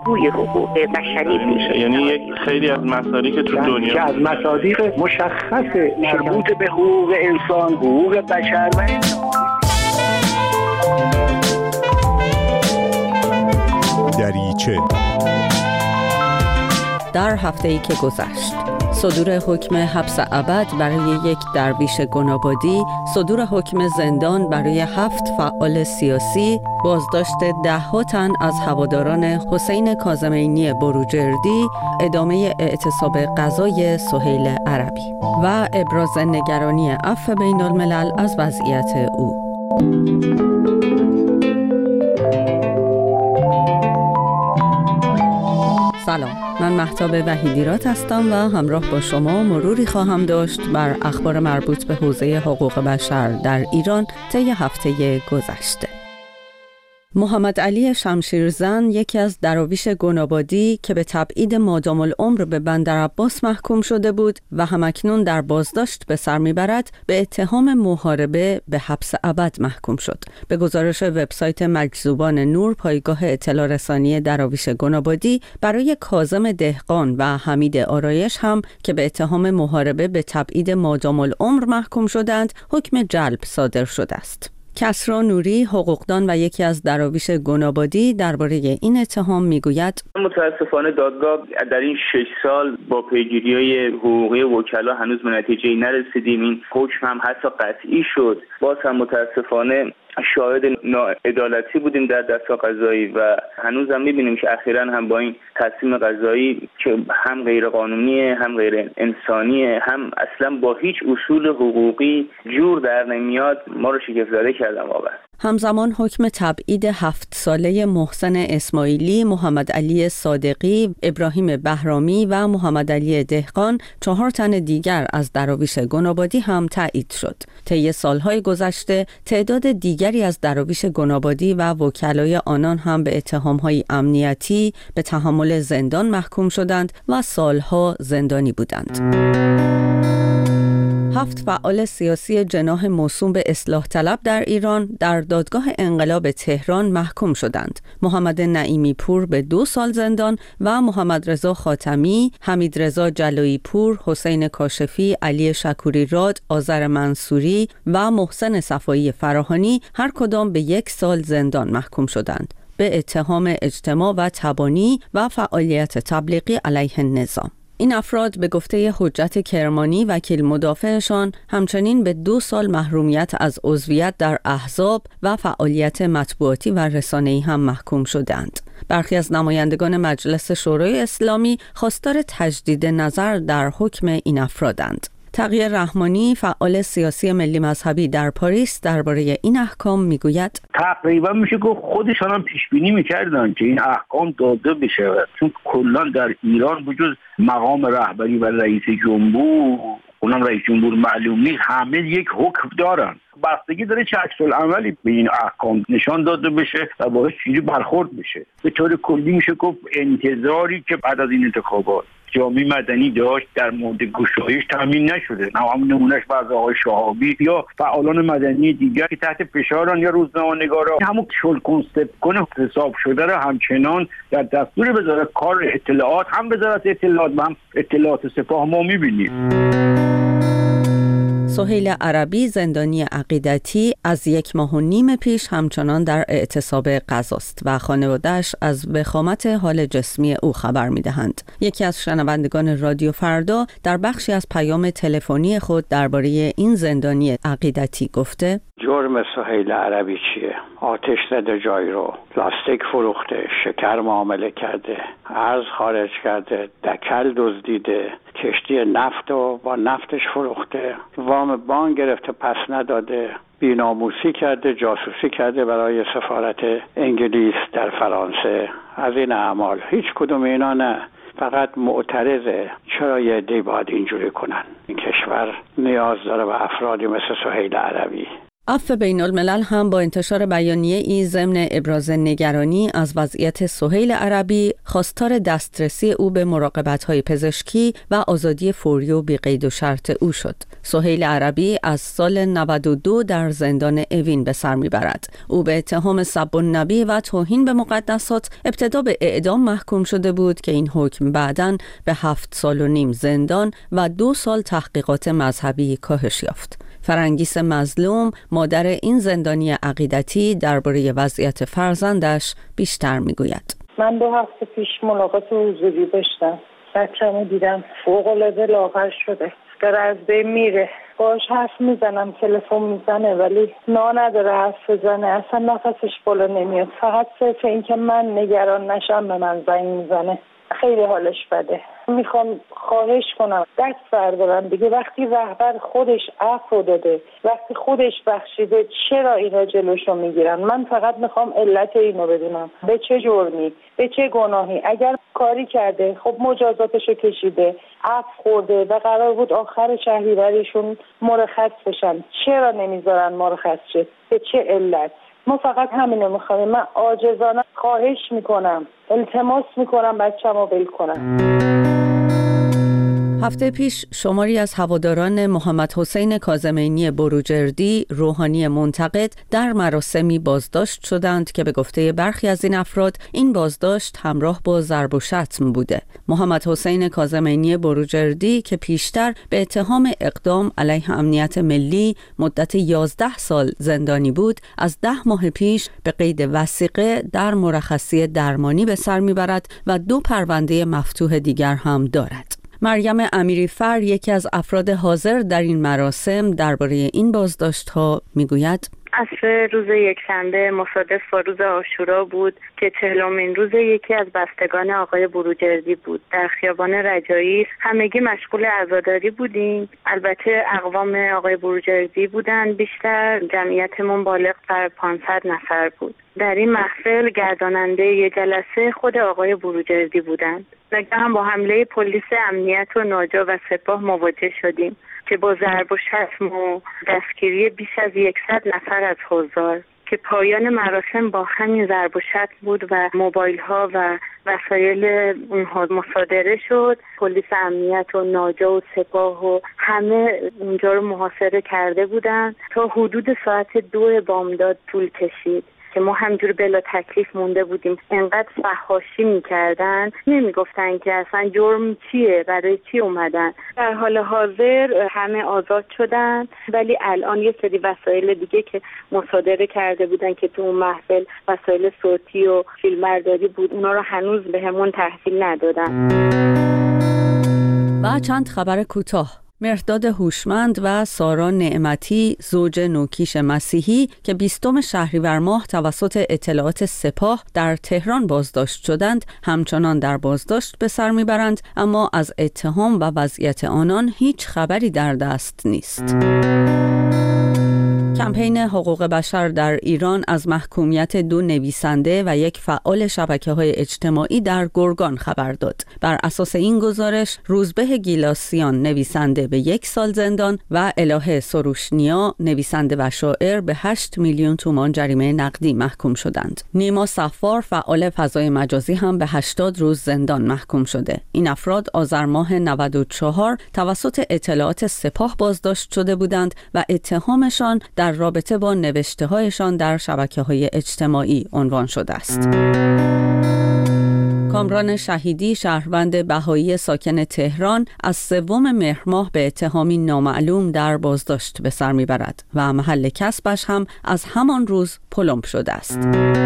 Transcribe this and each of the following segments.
بازگوی حقوق بشری میشه. یعنی یک خیلی از مصادیق تو دنیا که از مصادیق مشخص مربوط به حقوق انسان، حقوق بشر و دریچه. در هفته‌ای که گذشت، صدور حکم حبس ابد برای یک درویش گنابادی، صدور حکم زندان برای 7 فعال سیاسی، بازداشت 10 تن از هواداران حسین کاظمینی بروجردی، ادامه اعتصاب غذای سهیل عربی و ابراز نگرانی عفو بین الملل از وضعیت او. سلام، من مهتاب وحیدیرات هستم و همراه با شما مروری خواهم داشت بر اخبار مربوط به حوزه حقوق بشر در ایران طی هفته گذشته. محمد علی شمشیرزن، یکی از دراویش گنابادی که به تبعید مادام العمر به بندرعباس محکوم شده بود و همکنون در بازداشت به سر میبرد، به اتهام محاربه به حبس ابد محکوم شد. به گزارش وبسایت مجذوبان نور، پایگاه اطلاع رسانی دراویش گنابادی برای کاظم دهقان و حمید آرایش هم که به اتهام محاربه به تبعید مادام العمر محکوم شدند، حکم جلب صادر شده است. کسری نوری، حقوقدان و یکی از دراویش گنابادی، درباره این اتهام میگوید: متاسفانه دادگاه در این 6 سال با پیگیری‌های حقوقی وکلا هنوز به نتیجه‌ای نرسیدیم. این حکم هم حتی قطعی شد. باز هم متاسفانه شاهد ناعدالتی بودیم در دستگاه قضایی و هنوز هم می‌بینیم که اخیراً هم با این تصمیم قضایی که هم غیر قانونیه، هم غیر انسانیه، هم اصلا با هیچ اصول حقوقی جور در نمیاد، ما رو شگفت‌زده کردن واقعا. همزمان حکم تبعید 7 ساله محسن اسماعیلی، محمد علی صادقی، ابراهیم بهرامی و محمد علی دهقان، 4 تن دیگر از دراویش گنابادی هم تایید شد. طی سالهای گذشته تعداد دیگری از دراویش گنابادی و وکلای آنان هم به اتهام‌های امنیتی به تحمل زندان محکوم شدند و سالها زندانی بودند. 7 فعال سیاسی جناح موسوم به اصلاح طلب در ایران در دادگاه انقلاب تهران محکوم شدند. محمد نعیمی پور به 2 سال زندان و محمد رضا خاتمی، حمید رضا جلایی پور، حسین کاشفی، علی شکوری راد، آذر منصوری و محسن صفایی فراهانی هر کدام به 1 سال زندان محکوم شدند به اتهام اجتماع و تبانی و فعالیت تبلیغی علیه النظام. این افراد به گفته حجت کرمانی، وکیل مدافعشان، همچنین به 2 سال محرومیت از عضویت در احزاب و فعالیت مطبوعاتی و رسانه‌ای هم محکوم شدند. برخی از نمایندگان مجلس شورای اسلامی خواستار تجدید نظر در حکم این افرادند. تقی رحمانی، فعال سیاسی ملی مذهبی در پاریس، درباره این احکام میگوید: تقریبا میشه که خودشان هم پیش بینی میکردن که این احکام داده بشه، چون کلا در ایران بجز مقام رهبری و رئیس جمهور، اونم رئیس جمهور معلوم نیست، همه یک حکم دارن. بستگی داره چه عکس العملی به این احکام نشان داده بشه و باید چیزی برخورد بشه. به طور کلی میشه گفت انتظاری که بعد از این انتخابات جامعه مدنی داشت در مورد گشایش تامین نشده. همون نمونهش بعض آقای شهابی یا فعالان مدنی دیگر که تحت فشارن یا روزنامه‌نگارا همون شل کنسپت کنه حساب شده رو همچنان در دستور وزارت کار اطلاعات، هم وزارت اطلاعات و هم اطلاعات سپاه ما می‌بینیم. سهیل عربی، زندانی عقیدتی، از 1.5 ماه پیش همچنان در اعتصاب غذاست و خانواده‌اش از وخامت حال جسمی او خبر می‌دهند. یکی از شنوندگان رادیو فردا در بخشی از پیام تلفنی خود درباره این زندانی عقیدتی گفته: جرم سهیل عربی چیه؟ آتش زده جای رو، لاستیک فروخته، شکر معامله کرده، ارز خارج کرده، دکل دزدیده، کشتی نفت و با نفتش فروخته، وام بانک گرفته پس نداده، بی‌ناموسی کرده، جاسوسی کرده برای سفارت انگلیس در فرانسه. از این اعمال هیچ کدوم اینا نه. فقط معترضه چرا یه عده‌ای باید اینجوری کنن. این کشور نیاز داره به افرادی مثل سهیل عربی. عفو بین الملل هم با انتشار بیانیه ای ضمن ابراز نگرانی از وضعیت سهیل عربی خواستار دسترسی او به مراقبت‌های پزشکی و آزادی فوری و بی‌قید و شرط او شد. سهیل عربی از سال 92 در زندان اوین به سر میبرد. او به اتهام سب النبی و توهین به مقدسات ابتدا به اعدام محکوم شده بود که این حکم بعداً به 7 سال و نیم زندان و 2 سال تحقیقات مذهبی کاهش یافت. فرنگیس مظلوم، مادر این زندانی عقیدتی، درباره وضعیت فرزندش بیشتر میگوید. من 2 هفته پیش ملاقات حضوری داشتم. بچه‌مو دیدم فوق‌العاده لاغر شده. داره از بین میره. باهاش حرف میزنم، تلفن میزنه ولی نداره حرف بزنه. اصلا نفسش بالا نمیاد. فقط صرف این که من نگران نشم به من زنگ میزنه. خیلی حالش بده. میخوام خواهش کنم دست بردارم دیگه. وقتی رهبر خودش عفو داده، وقتی خودش بخشیده، چرا اینا جلوشو میگیرن؟ من فقط میخوام علت اینو بدونم. به چه جرمی، به چه گناهی؟ اگر کاری کرده خب مجازاتشو کشیده، عفو خورده و قرار بود آخر شهریوریشون مرخص بشن، چرا نمیذارن مرخص شه؟ به چه علت؟ ما فقط همینو میخوایم. من عاجزانه خواهش میکنم، التماس میکنم بچه‌مو ول کنم. هفته پیش شماری از هواداران محمد حسین کاظمینی بروجردی، روحانی منتقد، در مراسمی بازداشت شدند که به گفته برخی از این افراد این بازداشت همراه با ضرب و شتم بوده. محمد حسین کاظمینی بروجردی که پیشتر به اتهام اقدام علیه امنیت ملی مدت 11 سال زندانی بود، از 10 ماه پیش به قید وثیقه در مرخصی درمانی به سر میبرد و 2 پرونده مفتوح دیگر هم دارد. مریم امیری‌فر، یکی از افراد حاضر در این مراسم، درباره این بازداشت‌ها میگوید: عصر روز یکشنبه مصادف با روز عاشورا بود که 40مین روز یکی از بستگان آقای بروجردی بود. در خیابان رجایی همگی مشغول عزاداری بودیم. البته اقوام آقای بروجردی بودن، بیشتر جمعیتمون بالغ بر 500 نفر بود. در این محفل گرداننده یه جلسه خود آقای بروجردی بودند. ناگهان با حمله پلیس امنیت و ناجا و سپاه مواجه شدیم که با ضرب و شتم و دستگیری بیش از 100 نفر از حضار که پایان مراسم با همین ضرب و شتم بود و موبایل ها و وسایل اونها مصادره شد. پلیس امنیت و ناجا و سپاه و همه اونجا رو محاصره کرده بودند تا حدود ساعت 2 بامداد طول کشید که ما همجور بلا تکلیف مونده بودیم. انقدر فحاشی میکردن، نمیگفتن که اصلا جرم چیه، برای چی اومدن. در حال حاضر همه آزاد شدن، ولی الان یه سری وسایل دیگه که مصادره کرده بودن که تو اون محفل وسایل صوتی و فیلمبرداری بود، اونا رو هنوز بهمون تحویل ندادن. و چند خبر کوتاه. مهرداد هوشمند و سارا نعمتی، زوج نوکیش مسیحی که 20 شهریور ماه توسط اطلاعات سپاه در تهران بازداشت شدند، همچنان در بازداشت به سر میبرند، اما از اتهام و وضعیت آنان هیچ خبری در دست نیست. کمپین حقوق بشر در ایران از محکومیت 2 نویسنده و 1 فعال شبکه‌های اجتماعی در گرگان خبر داد. بر اساس این گزارش، روزبه گیلاسیان نویسنده به 1 سال زندان و الهه سروشنیا نویسنده و شاعر به 8 میلیون تومان جریمه نقدی محکوم شدند. نیما صفار فعال فضای مجازی هم به 80 روز زندان محکوم شده. این افراد آذر ماه 94 توسط اطلاعات سپاه بازداشت شده بودند و اتهامشان در رابطه با نوشته‌هایشان در شبکه‌های اجتماعی عنوان شده است. کامران شهیدی، شهروند بهایی ساکن تهران، از 3 مهر ماه به اتهامی نامعلوم در بازداشت به سر میبرد و محل کسبش هم از همان روز پلمب شده است.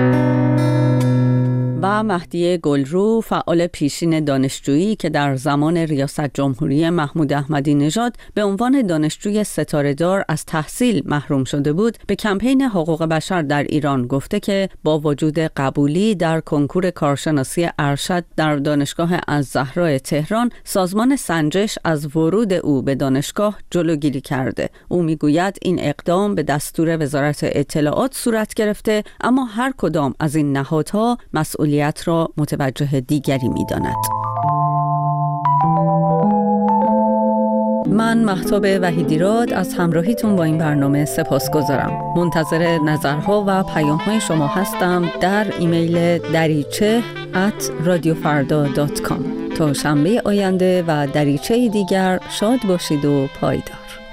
و مهدی گلرو، فعال پیشین دانشجویی که در زمان ریاست جمهوری محمود احمدی نژاد به عنوان دانشجوی ستاره‌دار از تحصیل محروم شده بود، به کمپین حقوق بشر در ایران گفته که با وجود قبولی در کنکور کارشناسی ارشد در دانشگاه الزهراء تهران، سازمان سنجش از ورود او به دانشگاه جلوگیری کرده. او میگوید این اقدام به دستور وزارت اطلاعات صورت گرفته، اما هر کدام از این نهادها مسئولیت را متوجه دیگری می‌داند. من مهتاب وحیدیراد از همراهیتون با این برنامه سپاسگزارم. منتظر نظرها و پیام‌های شما هستم در ایمیل dariche@radiofarda.com. تا شنبه آینده و دریچه دیگر شاد باشید و پایدار.